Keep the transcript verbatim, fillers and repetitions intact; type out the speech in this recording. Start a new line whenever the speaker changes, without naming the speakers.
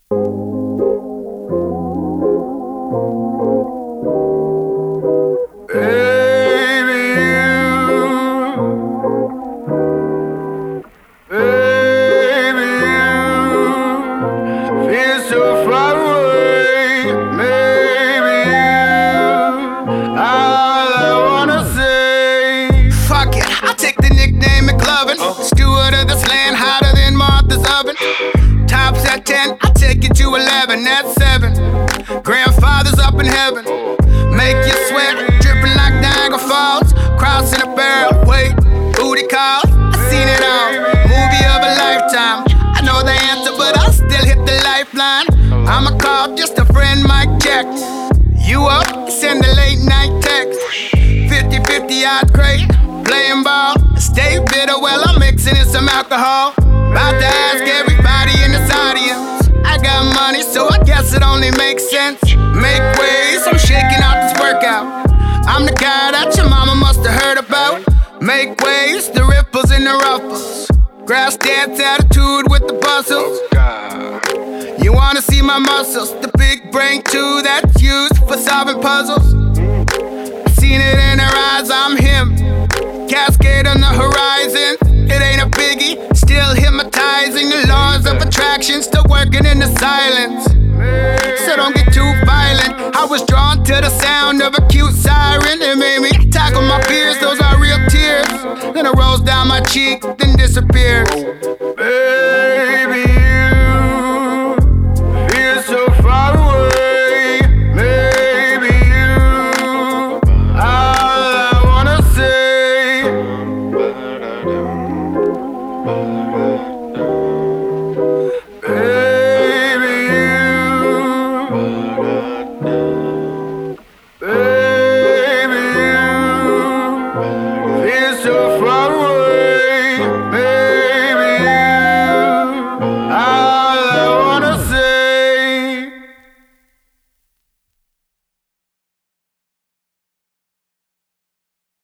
eleven, that's seven. Grandfather's up in heaven. Make you sweat, dripping like Niagara Falls. Crossing a barrel, wait, booty calls. I seen it all, movie of a lifetime. I know the answer, but I'll still hit the lifeline. I'ma call just a friend, Mike check. You up, send a late night text. fifty-fifty odds crate, playing ball. Stay bitter while I'm mixing in some alcohol. About to ask everybody in this audience. I got money, so I guess it only makes sense. Make waves, I'm shaking out this workout. I'm the guy that your mama must have heard about. Make waves, the ripples in the ruffles. Grass dance attitude with the puzzles. You wanna see my muscles, the big brain too that's used for solving puzzles. Seen it in her eyes, I'm him. Cascade on the horizon, it ain't a biggie. Still hypnotizing, the laws of attraction still working in the silence. So don't get too violent. I was drawn to the sound of a cute siren. It made me tackle my fears, those are real tears. Then it rolls down my cheek, then disappears.